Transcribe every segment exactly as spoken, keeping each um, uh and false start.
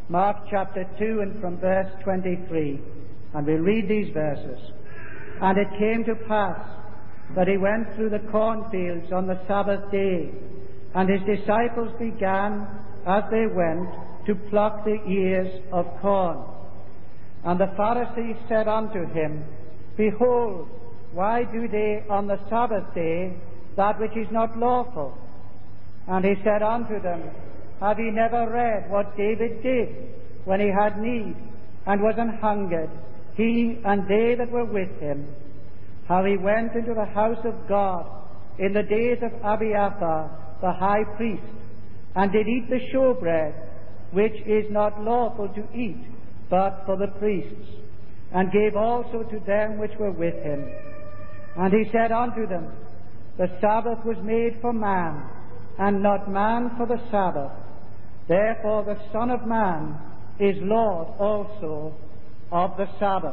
Mark chapter two and from verse twenty-three. And we'll read these verses. And it came to pass that he went through the cornfields on the Sabbath day, and his disciples began, as they went, to pluck the ears of corn. And the Pharisees said unto him, Behold, why do they on the Sabbath day that which is not lawful? And he said unto them, Have ye never read what David did when he had need, and was an hungered, he and they that were with him, how he went into the house of God in the days of Abiathar the high priest, and did eat the showbread, which is not lawful to eat, but for the priests, and gave also to them which were with him. And he said unto them, The Sabbath was made for man, and not man for the Sabbath. Therefore the Son of Man is Lord also of the Sabbath.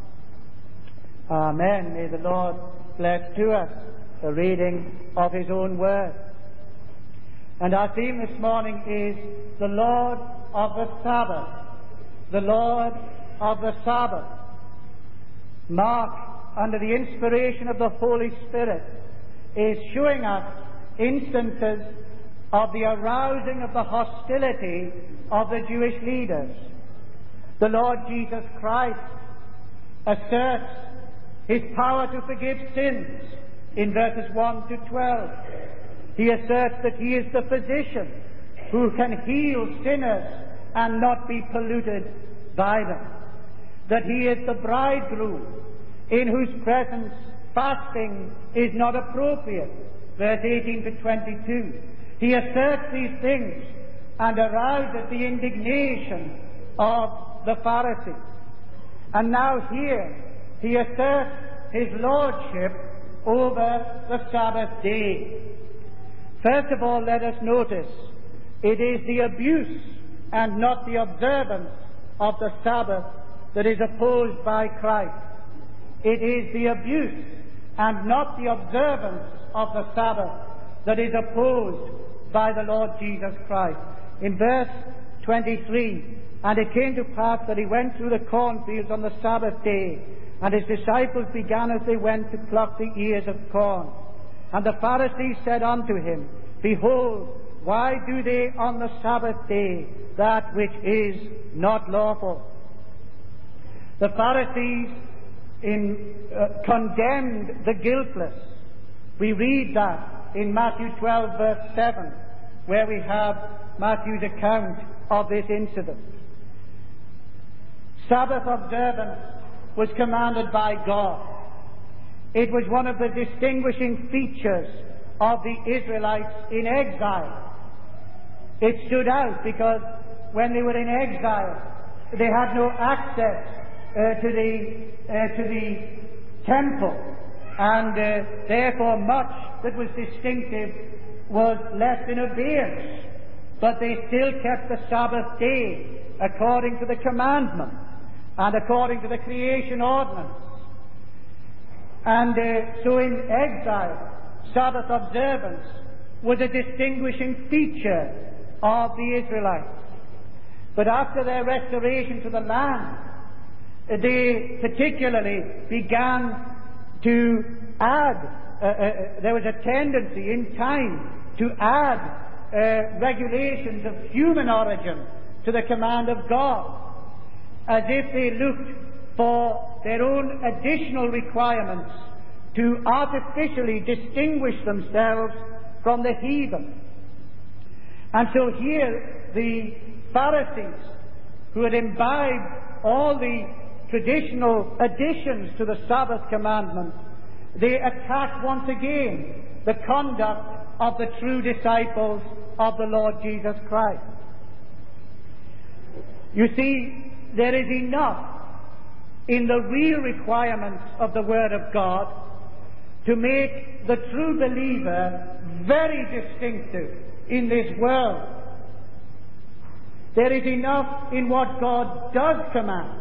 Amen. May the Lord bless to us the reading of his own word. And our theme this morning is the Lord of the Sabbath. The Lord of the Sabbath. Mark, under the inspiration of the Holy Spirit, is showing us instances of the arousing of the hostility of the Jewish leaders. The Lord Jesus Christ asserts his power to forgive sins in verses one to twelve. He asserts that he is the physician who can heal sinners and not be polluted by them. That he is the bridegroom in whose presence fasting is not appropriate. Verse eighteen to twenty-two. He asserts these things and arouses the indignation of the Pharisees. And now here he asserts his lordship over the Sabbath day. First of all, let us notice it is the abuse and not the observance of the Sabbath that is opposed by Christ. It is the abuse and not the observance of the Sabbath that is opposed by the Lord Jesus Christ. In verse twenty-three, and it came to pass that he went through the cornfields on the Sabbath day, and his disciples began as they went to pluck the ears of corn. And the Pharisees said unto him, Behold, why do they on the Sabbath day that which is not lawful? The Pharisees in, uh, condemned the guiltless. We read that in Matthew twelve verse seven, where we have Matthew's account of this incident. Sabbath observance was commanded by God. It was one of the distinguishing features of the Israelites in exile. It stood out because when they were in exile, they had no access uh, to the uh, to the temple, and uh, therefore much that was distinctive was left in abeyance. But they still kept the Sabbath day according to the commandment and according to the creation ordinance. And uh, so in exile, Sabbath observance was a distinguishing feature of the Israelites. But after their restoration to the land, they particularly began to add, uh, uh, there was a tendency in time to add uh, regulations of human origin to the command of God, as if they looked for their own additional requirements to artificially distinguish themselves from the heathen. And so here the Pharisees, who had imbibed all the traditional additions to the Sabbath commandment, they attack once again the conduct of the true disciples of the Lord Jesus Christ. You see, there is enough in the real requirements of the Word of God to make the true believer very distinctive in this world. There is enough in what God does command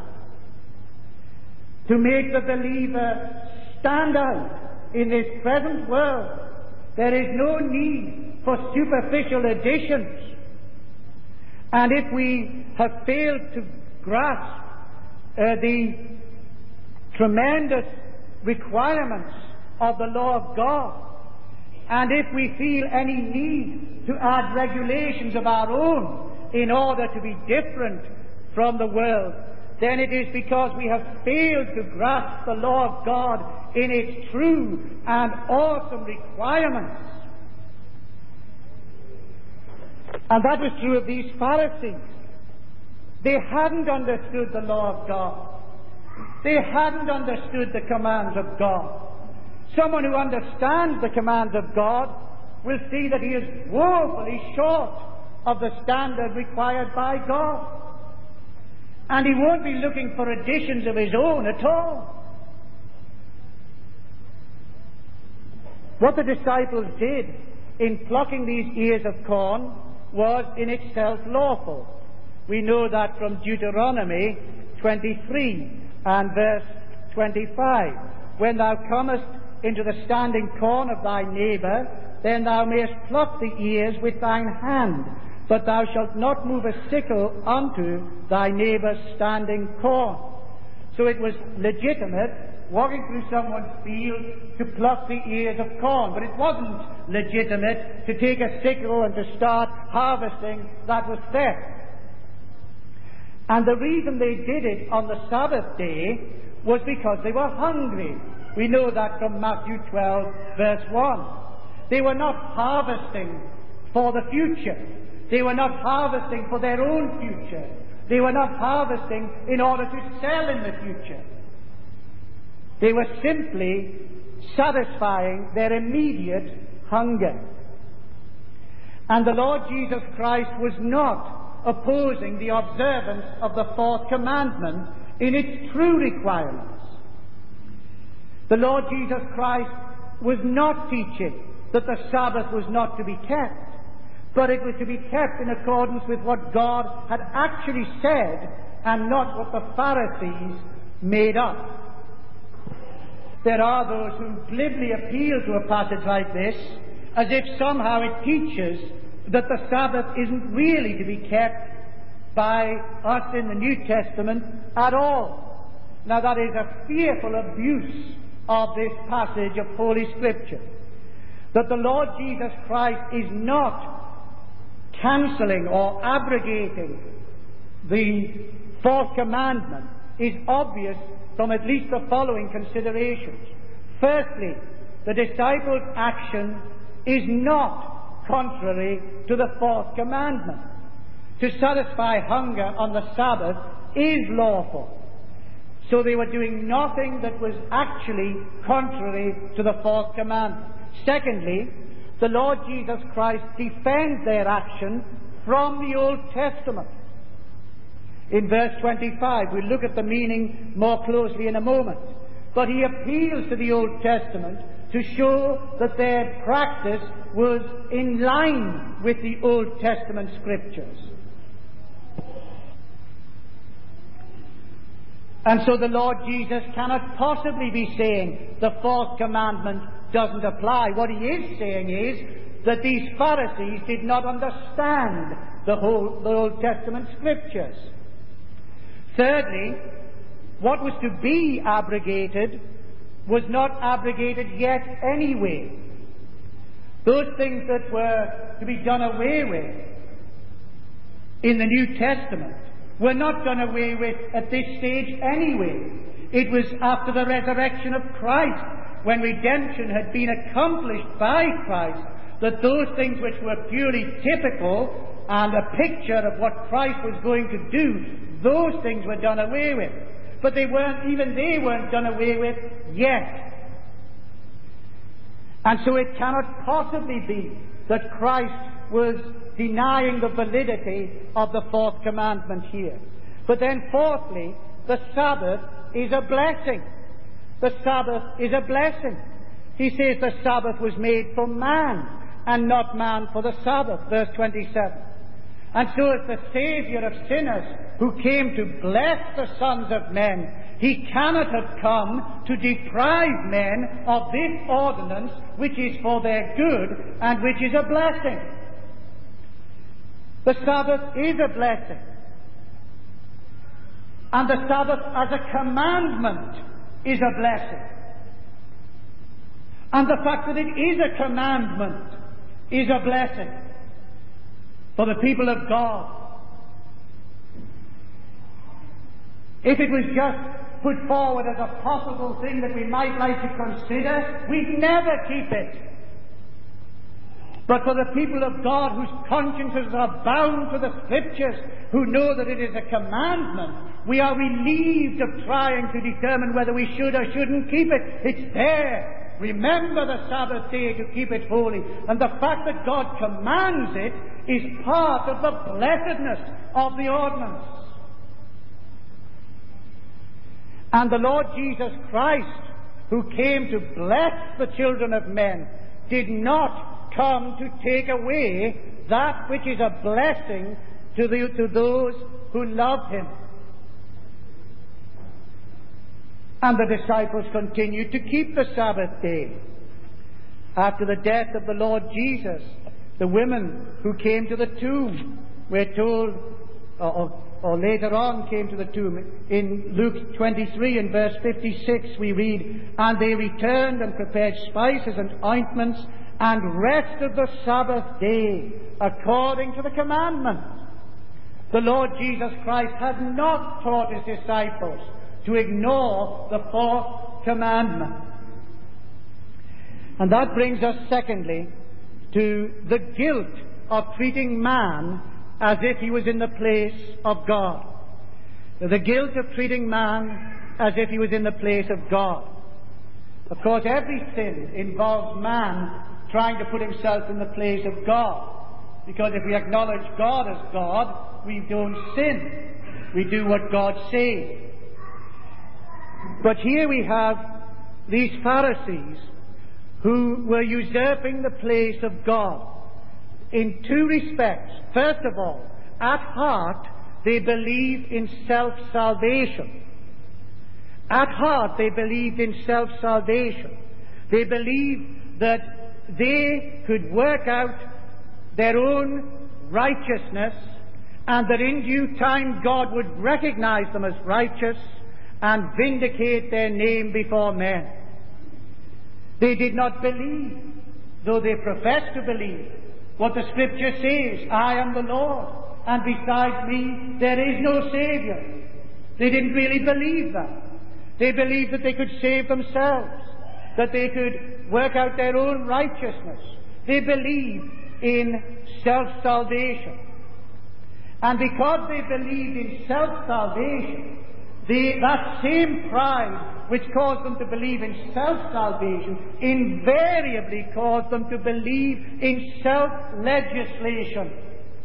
to make the believer stand out in this present world. There is no need for superficial additions. And if we have failed to grasp uh, the tremendous requirements of the law of God. And if we feel any need to add regulations of our own in order to be different from the world, then it is because we have failed to grasp the law of God in its true and awesome requirements. And that was true of these Pharisees. They hadn't understood the law of God. They hadn't understood the commands of God. Someone who understands the commands of God will see that he is woefully short of the standard required by God. And he won't be looking for additions of his own at all. What the disciples did in plucking these ears of corn was in itself lawful. We know that from Deuteronomy twenty-three and verse twenty-five. When thou comest into the standing corn of thy neighbour, then thou mayest pluck the ears with thine hand, but thou shalt not move a sickle unto thy neighbour's standing corn. So it was legitimate walking through someone's field to pluck the ears of corn, but it wasn't legitimate to take a sickle and to start harvesting. That was theft. And the reason they did it on the Sabbath day was because they were hungry. We know that from Matthew twelve, verse one. They were not harvesting for the future. They were not harvesting for their own future. They were not harvesting in order to sell in the future. They were simply satisfying their immediate hunger. And the Lord Jesus Christ was not opposing the observance of the fourth commandment in its true requirements. The Lord Jesus Christ was not teaching that the Sabbath was not to be kept, but it was to be kept in accordance with what God had actually said and not what the Pharisees made up. There are those who glibly appeal to a passage like this as if somehow it teaches that the Sabbath isn't really to be kept by us in the New Testament at all. Now that is a fearful abuse of this passage of Holy Scripture. That the Lord Jesus Christ is not cancelling or abrogating the fourth commandment is obvious from at least the following considerations. Firstly, the disciples' action is not contrary to the fourth commandment. To satisfy hunger on the Sabbath is lawful. So they were doing nothing that was actually contrary to the fourth commandment. Secondly, the Lord Jesus Christ defends their action from the Old Testament. In verse twenty-five, we'll look at the meaning more closely in a moment. But he appeals to the Old Testament to show that their practice was in line with the Old Testament Scriptures. And so the Lord Jesus cannot possibly be saying the fourth commandment doesn't apply. What he is saying is that these Pharisees did not understand the whole the Old Testament Scriptures. Thirdly, what was to be abrogated was not abrogated yet anyway. Those things that were to be done away with in the New Testament were not done away with at this stage anyway. It was after the resurrection of Christ, when redemption had been accomplished by Christ, that those things which were purely typical and a picture of what Christ was going to do, those things were done away with. But they weren't, even they weren't done away with yet. And so it cannot possibly be that Christ was denying the validity of the fourth commandment here. But then fourthly, the Sabbath is a blessing. The Sabbath is a blessing. He says the Sabbath was made for man and not man for the Sabbath, verse twenty-seven. And so as the Saviour of sinners who came to bless the sons of men, he cannot have come to deprive men of this ordinance which is for their good and which is a blessing. The Sabbath is a blessing. And the Sabbath as a commandment is a blessing. And the fact that it is a commandment is a blessing for the people of God. If it was just put forward as a possible thing that we might like to consider, we'd never keep it. But for the people of God whose consciences are bound to the Scriptures, who know that it is a commandment, we are relieved of trying to determine whether we should or shouldn't keep it. It's there. Remember the Sabbath day to keep it holy. And the fact that God commands it is part of the blessedness of the ordinance. And the Lord Jesus Christ, who came to bless the children of men, did not come to take away that which is a blessing to, the, to those who love Him. And the disciples continued to keep the Sabbath day. After the death of the Lord Jesus, the women who came to the tomb were told, or, or later on came to the tomb, in Luke twenty-three and verse fifty-six we read, "And they returned and prepared spices and ointments and rested the Sabbath day according to the commandment." The Lord Jesus Christ had not taught His disciples to ignore the fourth commandment. And that brings us, secondly, to the guilt of treating man as if he was in the place of God. The guilt of treating man as if he was in the place of God. Of course, every sin involves man trying to put himself in the place of God. Because if we acknowledge God as God, we don't sin. We do what God says. But here we have these Pharisees who were usurping the place of God in two respects. First of all, at heart, they believed in self-salvation. At heart, they believed in self-salvation. They believed that they could work out their own righteousness, and that in due time God would recognize them as righteous and vindicate their name before men. They did not believe, though they professed to believe, what the Scripture says, "I am the Lord, and besides me there is no Saviour." They didn't really believe that. They believed that they could save themselves, that they could work out their own righteousness. They believed in self-salvation. And because they believed in self-salvation, they, that same pride which caused them to believe in self-salvation invariably caused them to believe in self-legislation.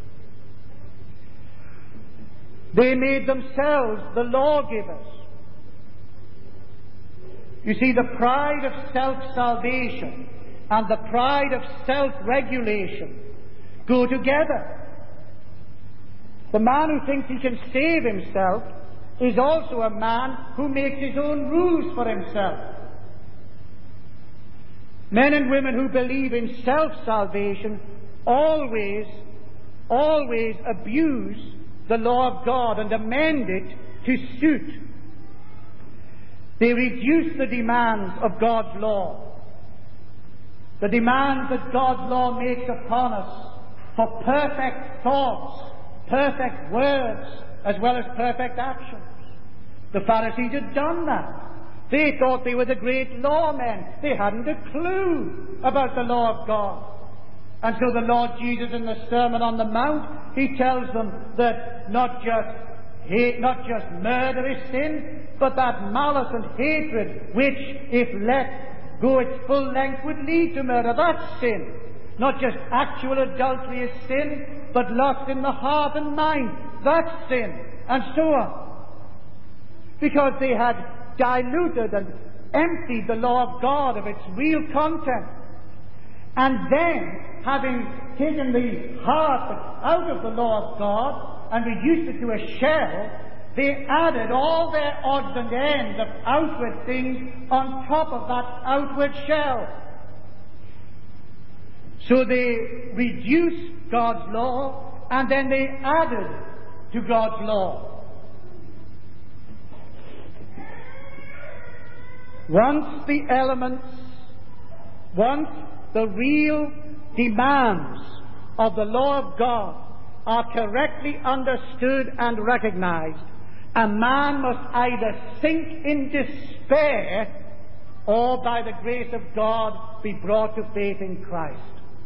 They made themselves the lawgivers. You see, the pride of self-salvation and the pride of self-regulation go together. The man who thinks he can save himself is also a man who makes his own rules for himself. Men and women who believe in self-salvation always, always abuse the law of God and amend it to suit. They reduce the demands of God's law, the demands that God's law makes upon us for perfect thoughts, perfect words, as well as perfect actions. The Pharisees had done that. They thought they were the great lawmen. They hadn't a clue about the law of God. And so the Lord Jesus, in the Sermon on the Mount, He tells them that not just hate, not just murder is sin, but that malice and hatred, which, if let go its full length, would lead to murder. That's sin. Not just actual adultery is sin, but lust in the heart and mind. That's sin. And so on. Because they had diluted and emptied the law of God of its real content. And then, having taken the heart out of the law of God and reduced it to a shell, they added all their odds and ends of outward things on top of that outward shell. So they reduced God's law, and then they added to God's law. Once the elements, once the real demands of the law of God are correctly understood and recognized, a man must either sink in despair or by the grace of God be brought to faith in Christ.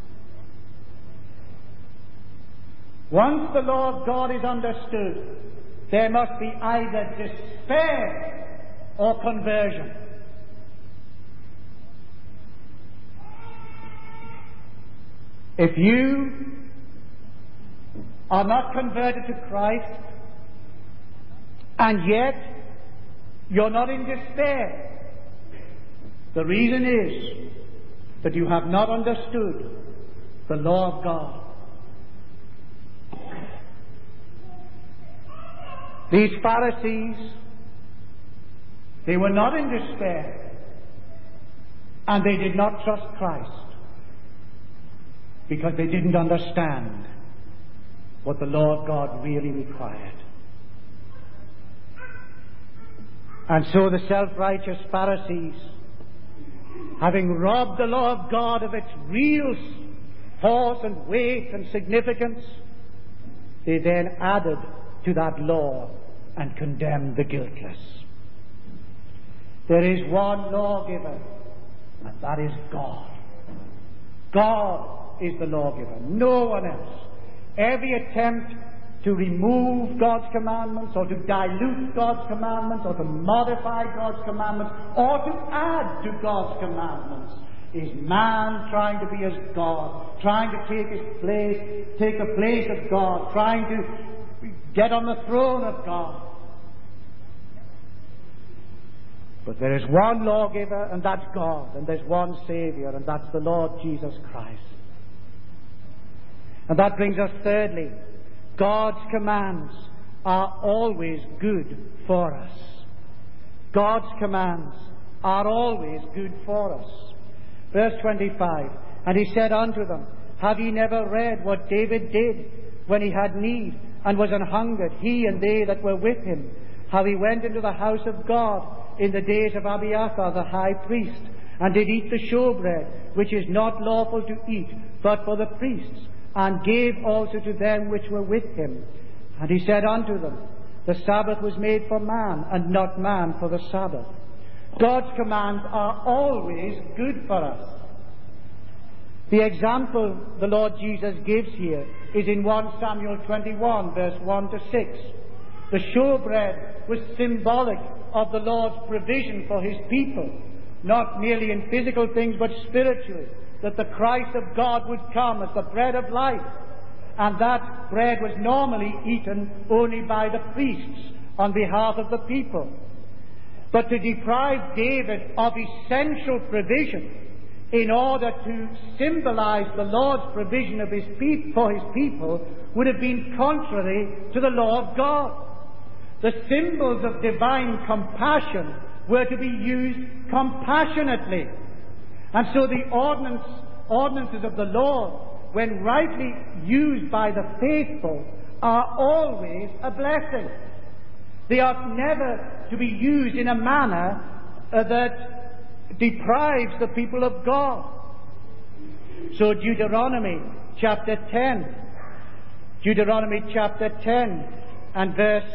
Once the law of God is understood, there must be either despair or conversion. If you are not converted to Christ, and yet you're not in despair, the reason is that you have not understood the law of God. These Pharisees, they were not in despair, and they did not trust Christ because they didn't understand what the law of God really required. And so the self-righteous Pharisees, having robbed the law of God of its real force and weight and significance, they then added to that law and condemned the guiltless. There is one lawgiver, and that is God. God is the lawgiver, no one else. Every attempt to remove God's commandments, or to dilute God's commandments, or to modify God's commandments, or to add to God's commandments, is man trying to be as God, trying to take his place, take the place of God, trying to get on the throne of God. But there is one lawgiver, and that's God, and there's one Savior, and that's the Lord Jesus Christ. And that brings us thirdly, God's commands are always good for us. God's commands are always good for us. Verse twenty-five, and he said unto them, have ye never read what David did when he had need and was an hungered, he and they that were with him, how he went into the house of God in the days of Abiathar the high priest, and did eat the showbread, which is not lawful to eat, but for the priests, and gave also to them which were with him. And he said unto them, the Sabbath was made for man, and not man for the Sabbath. God's commands are always good for us. The example the Lord Jesus gives here is in First Samuel twenty-one, verse one to six. The showbread was symbolic of the Lord's provision for his people, not merely in physical things, but spiritually, that the Christ of God would come as the bread of life. And that bread was normally eaten only by the priests on behalf of the people. But to deprive David of essential provision in order to symbolize the Lord's provision of his pe- for his people would have been contrary to the law of God. The symbols of divine compassion were to be used compassionately. And so the ordinance, ordinances of the Lord, when rightly used by the faithful, are always a blessing. They are never to be used in a manner uh, that deprives the people of God. So Deuteronomy chapter ten, Deuteronomy chapter ten and verse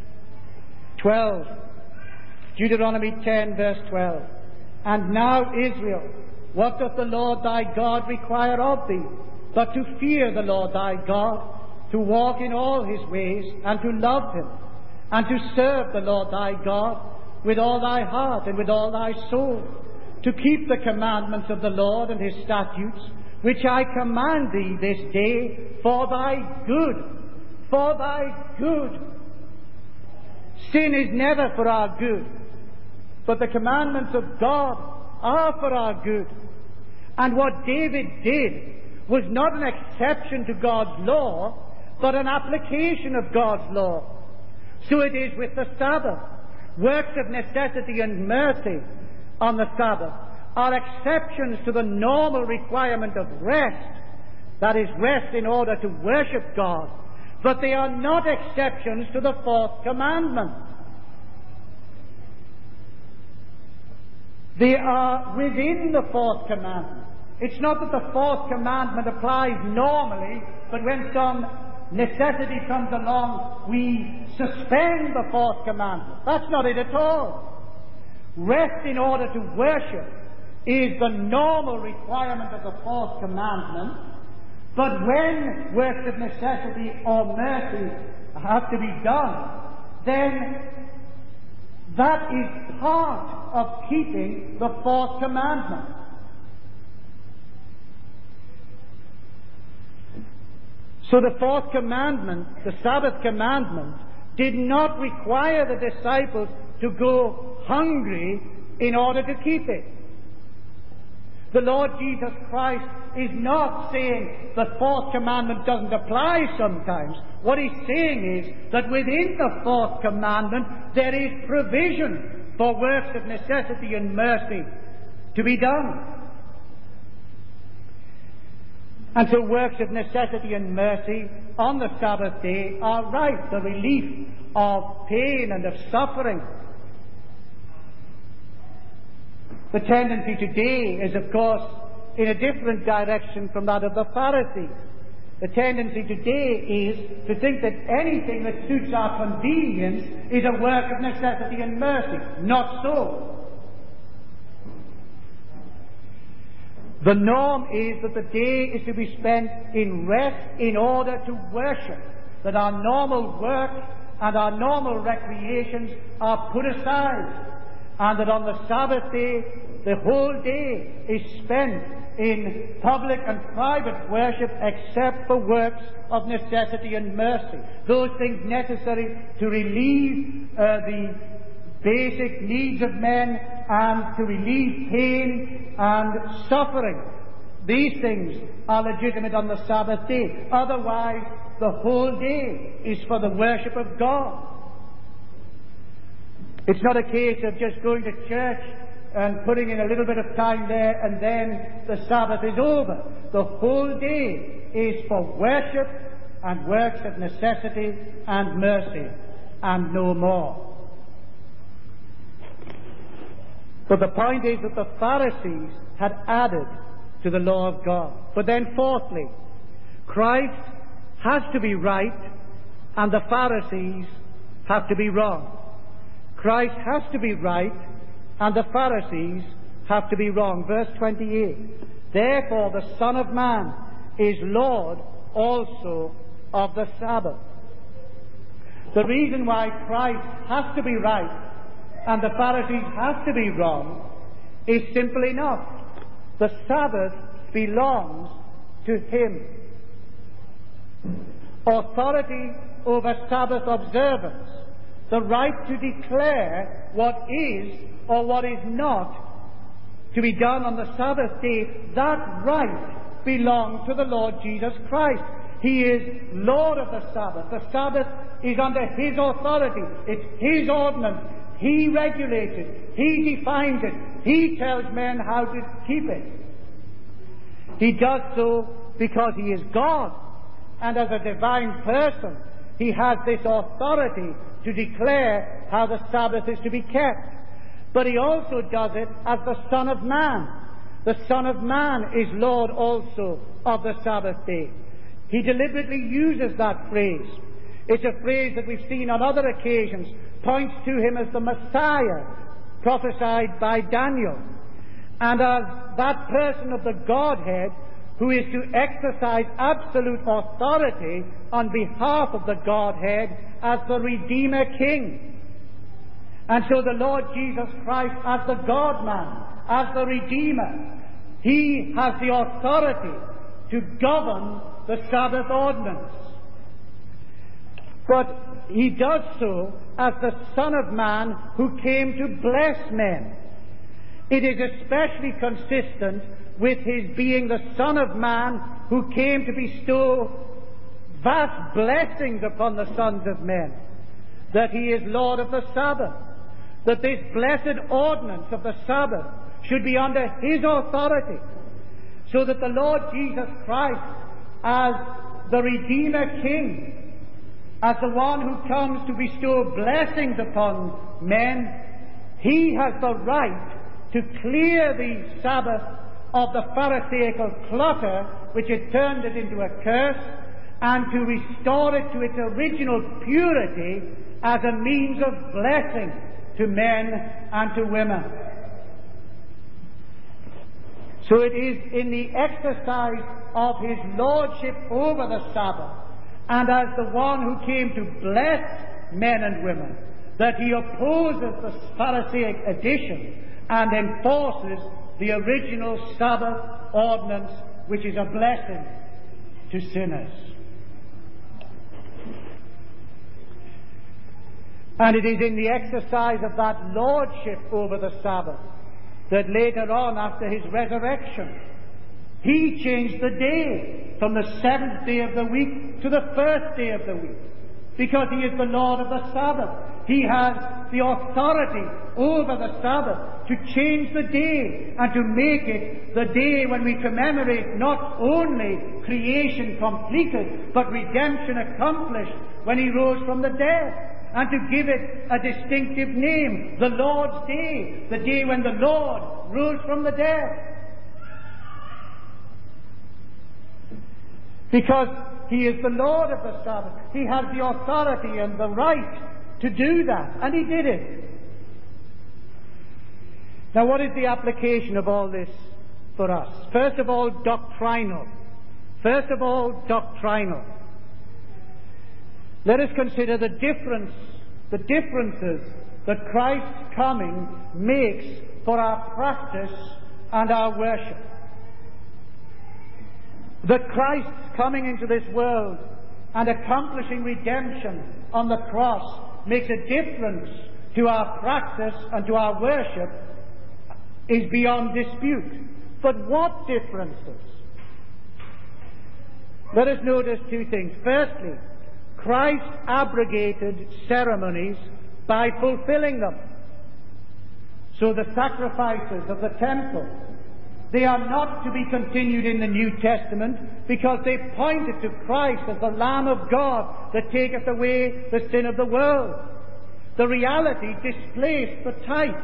twelve. Deuteronomy ten verse twelve. And now, Israel, what doth the Lord thy God require of thee, but to fear the Lord thy God, to walk in all his ways, and to love him, and to serve the Lord thy God with all thy heart and with all thy soul, to keep the commandments of the Lord and his statutes, which I command thee this day for thy good, for thy good. Sin is never for our good, but the commandments of God are for our good. And what David did was not an exception to God's law, but an application of God's law. So it is with the Sabbath. Works of necessity and mercy on the Sabbath are exceptions to the normal requirement of rest. That is, rest in order to worship God. But they are not exceptions to the fourth commandment. They are within the fourth commandment. It's not that the fourth commandment applies normally, but when some necessity comes along, we suspend the fourth commandment. That's not it at all. Rest in order to worship is the normal requirement of the fourth commandment, but when works of necessity or mercy have to be done, then that is part of keeping the fourth commandment. So the fourth commandment, the Sabbath commandment, did not require the disciples to go hungry in order to keep it. The Lord Jesus Christ is not saying the fourth commandment doesn't apply sometimes. What he's saying is that within the fourth commandment there is provision for works of necessity and mercy to be done. And so works of necessity and mercy on the Sabbath day are right, the relief of pain and of suffering. The tendency today is, of course, in a different direction from that of the Pharisees. The tendency today is to think that anything that suits our convenience is a work of necessity and mercy. Not so. The norm is that the day is to be spent in rest in order to worship, that our normal work and our normal recreations are put aside, and that on the Sabbath day the whole day is spent in public and private worship except for works of necessity and mercy, those things necessary to relieve uh, the basic needs of men and to relieve pain and suffering. These things are legitimate on the Sabbath day. Otherwise, the whole day is for the worship of God. It's not a case of just going to church and putting in a little bit of time there and then the Sabbath is over. The whole day is for worship and works of necessity and mercy, and no more. But the point is that the Pharisees had added to the law of God. But then fourthly, Christ has to be right and the Pharisees have to be wrong. Christ has to be right and the Pharisees have to be wrong. Verse twenty-eight. Therefore the Son of Man is Lord also of the Sabbath. The reason why Christ has to be right and the Pharisees have to be wrong is simple enough. The Sabbath belongs to Him. Authority over Sabbath observance, the right to declare what is or what is not to be done on the Sabbath day, that right belongs to the Lord Jesus Christ. He is Lord of the Sabbath. The Sabbath is under His authority. It's His ordinance. He regulates it. He defines it. He tells men how to keep it. He does so because He is God. And as a divine person, He has this authority to declare how the Sabbath is to be kept. But He also does it as the Son of Man. The Son of Man is Lord also of the Sabbath day. He deliberately uses that phrase. It's a phrase that we've seen on other occasions, points to Him as the Messiah prophesied by Daniel, and as that person of the Godhead who is to exercise absolute authority on behalf of the Godhead as the Redeemer King. And so the Lord Jesus Christ, as the God-man, as the Redeemer, He has the authority to govern the Sabbath ordinance. But He does so as the Son of Man who came to bless men. It is especially consistent with His being the Son of Man who came to bestow vast blessings upon the sons of men, that He is Lord of the Sabbath, that this blessed ordinance of the Sabbath should be under His authority, so that the Lord Jesus Christ, as the Redeemer King, as the one who comes to bestow blessings upon men, He has the right to clear the Sabbath of the Pharisaical clutter which had turned it into a curse, and to restore it to its original purity as a means of blessing to men and to women. So it is in the exercise of his lordship over the Sabbath, and as the one who came to bless men and women, that he opposes the Pharisaic addition and enforces the original Sabbath ordinance, which is a blessing to sinners. And it is in the exercise of that lordship over the Sabbath that later on, after his resurrection, he changed the day from the seventh day of the week to the first day of the week, because he is the Lord of the Sabbath. He has the authority over the Sabbath to change the day and to make it the day when we commemorate not only creation completed, but redemption accomplished when he rose from the dead, and to give it a distinctive name, the Lord's Day, the day when the Lord rose from the dead. Because he is the Lord of the Sabbath. He has the authority and the right to do that, and he did it. Now, what is the application of all this for us? First of all, doctrinal. First of all, doctrinal. Let us consider the difference, the differences that Christ's coming makes for our practice and our worship. That Christ's coming into this world and accomplishing redemption on the cross makes a difference to our practice and to our worship is beyond dispute. But what differences? Let us notice two things. Firstly, Christ abrogated ceremonies by fulfilling them. So the sacrifices of the temple, they are not to be continued in the New Testament, because they pointed to Christ as the Lamb of God that taketh away the sin of the world. The reality displaced the type.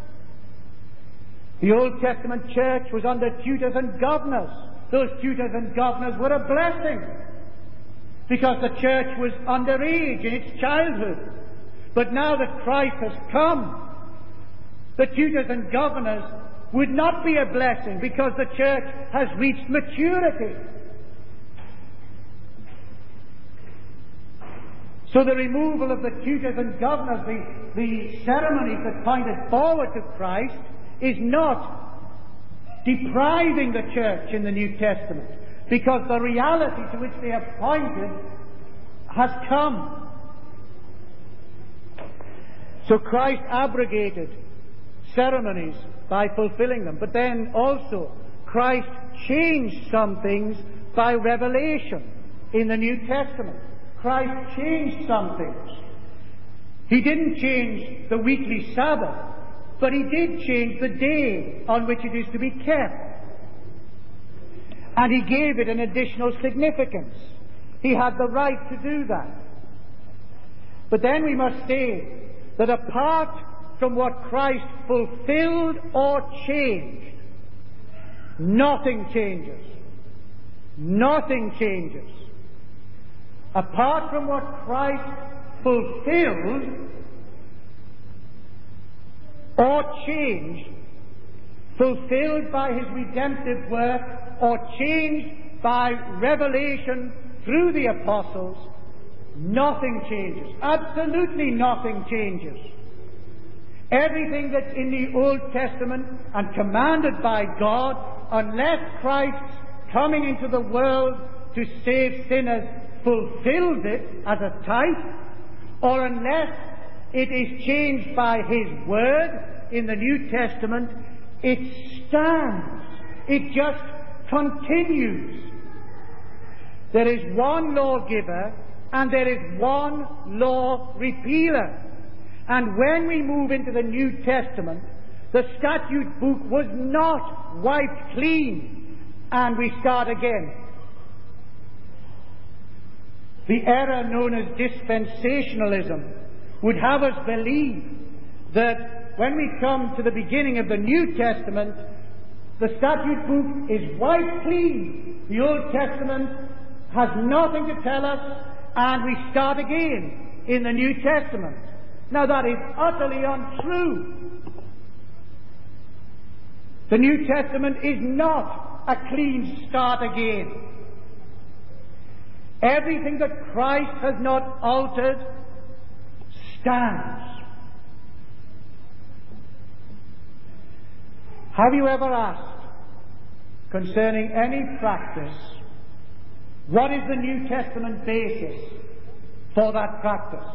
The Old Testament church was under tutors and governors. Those tutors and governors were a blessing, because the church was underage in its childhood. But now that Christ has come, the tutors and governors would not be a blessing, because the church has reached maturity. So the removal of the tutors and governors, the, the ceremonies that pointed forward to Christ, is not depriving the church in the New Testament, because the reality to which they have pointed has come. So Christ abrogated ceremonies by fulfilling them. But then also, Christ changed some things by revelation in the New Testament. Christ changed some things. He didn't change the weekly Sabbath, but he did change the day on which it is to be kept. And he gave it an additional significance. He had the right to do that. But then we must say that apart from what Christ fulfilled or changed, nothing changes. Nothing changes. Apart from what Christ fulfilled or changed, fulfilled by his redemptive work or changed by revelation through the apostles, nothing changes. Absolutely nothing changes. Everything that's in the Old Testament and commanded by God, unless Christ's coming into the world to save sinners fulfills it as a type, or unless it is changed by his word in the New Testament, it stands. It just continues. There is one lawgiver and there is one law repealer. And when we move into the New Testament, the statute book was not wiped clean and we start again. The error known as dispensationalism would have us believe that when we come to the beginning of the New Testament, the statute book is wiped clean. The Old Testament has nothing to tell us, and we start again in the New Testament. Now that is utterly untrue. The New Testament is not a clean start again. Everything that Christ has not altered stands. Have you ever asked concerning any practice, what is the New Testament basis for that practice?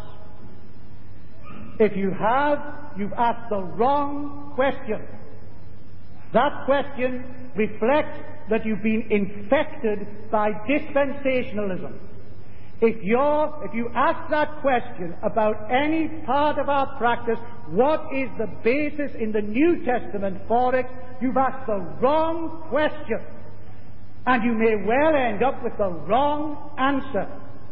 If you have, you've asked the wrong question. That question reflects that you've been infected by dispensationalism. If you're, if you ask that question about any part of our practice, what is the basis in the New Testament for it, you've asked the wrong question. And you may well end up with the wrong answer.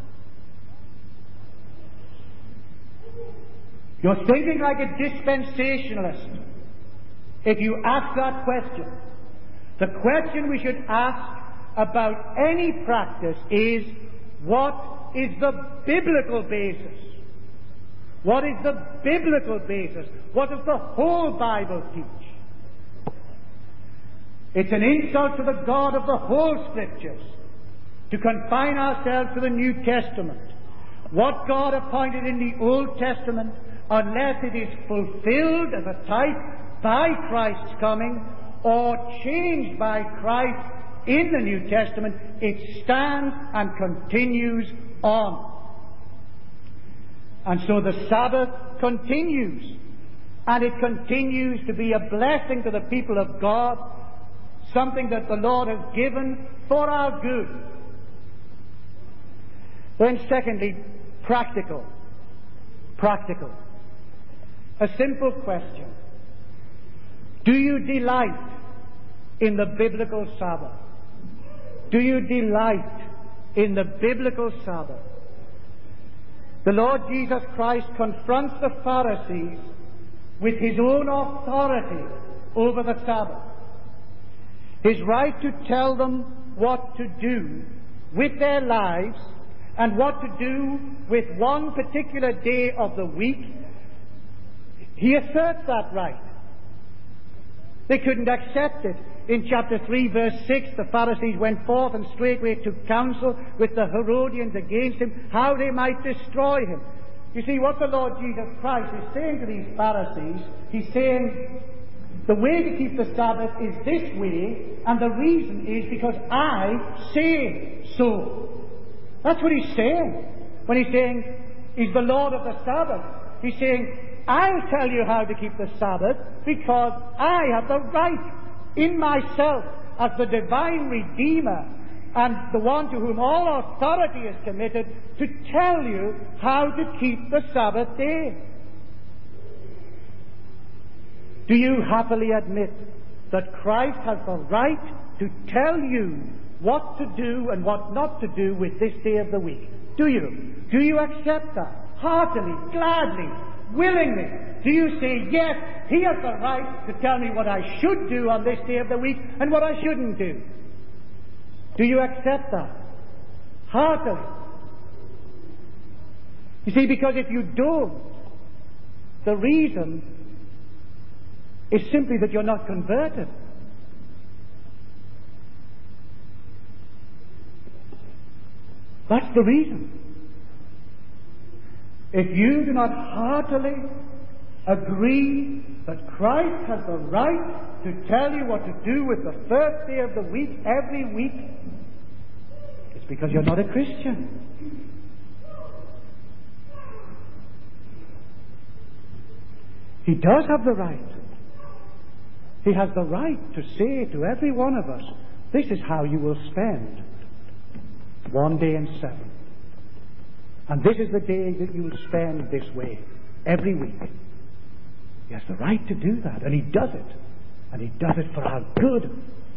You're thinking like a dispensationalist if you ask that question. The question we should ask about any practice is, what is the biblical basis? What is the biblical basis? What does the whole Bible teach? It's an insult to the God of the whole Scriptures to confine ourselves to the New Testament. What God appointed in the Old Testament, unless it is fulfilled as a type by Christ's coming, or changed by Christ in the New Testament, it stands and continues on. And so the Sabbath continues, and it continues to be a blessing to the people of God, something that the Lord has given for our good. Then secondly, practical. Practical. A simple question. Do you delight in the biblical Sabbath? Do you delight in the biblical Sabbath? The Lord Jesus Christ confronts the Pharisees with His own authority over the Sabbath. His right to tell them what to do with their lives and what to do with one particular day of the week. He asserts that right. They couldn't accept it. In chapter three, verse six, the Pharisees went forth and straightway took counsel with the Herodians against him, how they might destroy him. You see, what the Lord Jesus Christ is saying to these Pharisees, He's saying, the way to keep the Sabbath is this way, and the reason is because I say so. That's what He's saying. When He's saying He's the Lord of the Sabbath, He's saying, I'll tell you how to keep the Sabbath because I have the right in myself as the divine Redeemer and the one to whom all authority is committed to tell you how to keep the Sabbath day. Do you happily admit that Christ has the right to tell you what to do and what not to do with this day of the week? Do you? Do you accept that? Heartily, gladly, willingly? Do you say, yes, He has the right to tell me what I should do on this day of the week and what I shouldn't do? Do you accept that? Heartily. You see, because if you don't, the reason is simply that you're not converted. That's the reason. If you do not heartily agree that Christ has the right to tell you what to do with the first day of the week every week, it's because you're not a Christian. He does have the right. He has the right to say to every one of us, this is how you will spend one day in seven. And this is the day that you will spend this way every week. He has the right to do that, and He does it. And He does it for our good.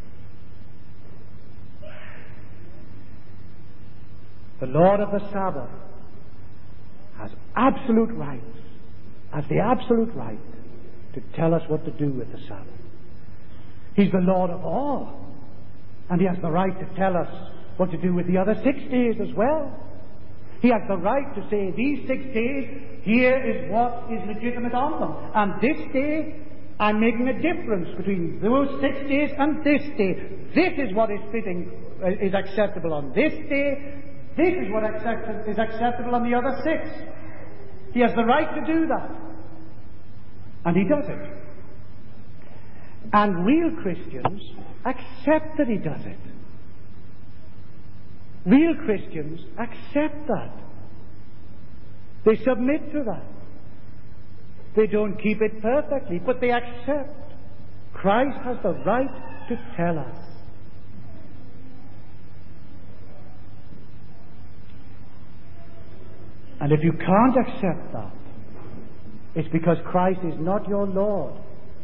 The Lord of the Sabbath has absolute rights, has the absolute right to tell us what to do with the Sabbath. He's the Lord of all, and He has the right to tell us what to do with the other six days as well. He has the right to say, these six days, here is what is legitimate on them. And this day, I'm making a difference between those six days and this day. This is what is fitting, uh, is acceptable on this day. This is what accept- is acceptable on the other six. He has the right to do that. And He does it. And real Christians accept that He does it. Real Christians accept that. They submit to that. They don't keep it perfectly, but they accept. Christ has the right to tell us. And if you can't accept that, it's because Christ is not your Lord.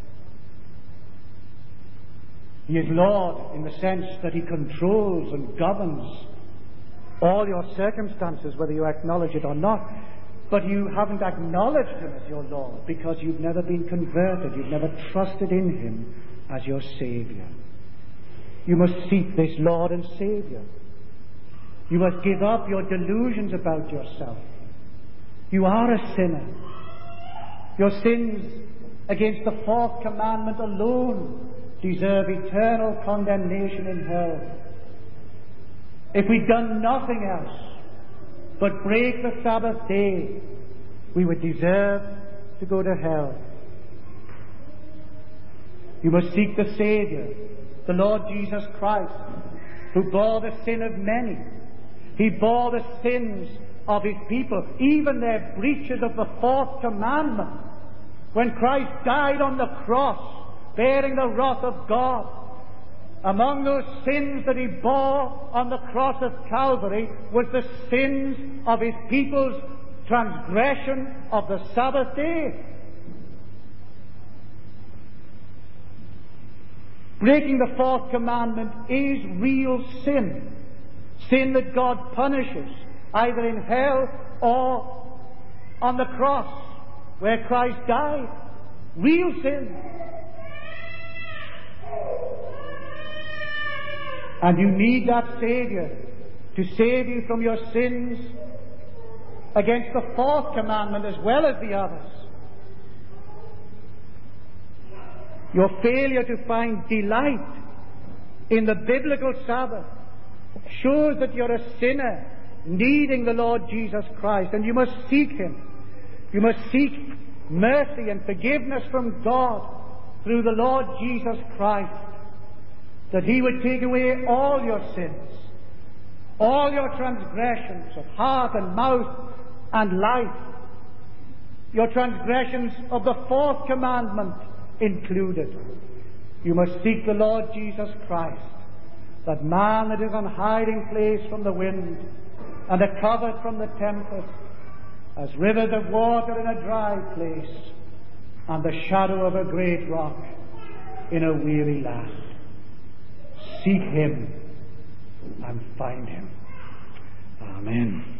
He is Lord in the sense that He controls and governs all your circumstances, whether you acknowledge it or not. But you haven't acknowledged Him as your Lord because you've never been converted. You've never trusted in Him as your Saviour. You must seek this Lord and Saviour. You must give up your delusions about yourself. You are a sinner. Your sins against the fourth commandment alone deserve eternal condemnation in hell. If we'd done nothing else but break the Sabbath day, we would deserve to go to hell. You must seek the Saviour, the Lord Jesus Christ, who bore the sin of many. He bore the sins of His people, even their breaches of the fourth commandment. When Christ died on the cross, bearing the wrath of God, among those sins that He bore on the cross of Calvary was the sins of His people's transgression of the Sabbath day. Breaking the fourth commandment is real sin. Sin that God punishes, either in hell or on the cross, where Christ died. Real sin. And you need that Saviour to save you from your sins against the fourth commandment as well as the others. Your failure to find delight in the biblical Sabbath shows that you're a sinner needing the Lord Jesus Christ, and you must seek Him. You must seek mercy and forgiveness from God through the Lord Jesus Christ, that He would take away all your sins, all your transgressions of heart and mouth and life, your transgressions of the fourth commandment included. You must seek the Lord Jesus Christ, that man that is an hiding place from the wind and a covert from the tempest, as rivers of water in a dry place and the shadow of a great rock in a weary land. Seek Him and find Him. Amen.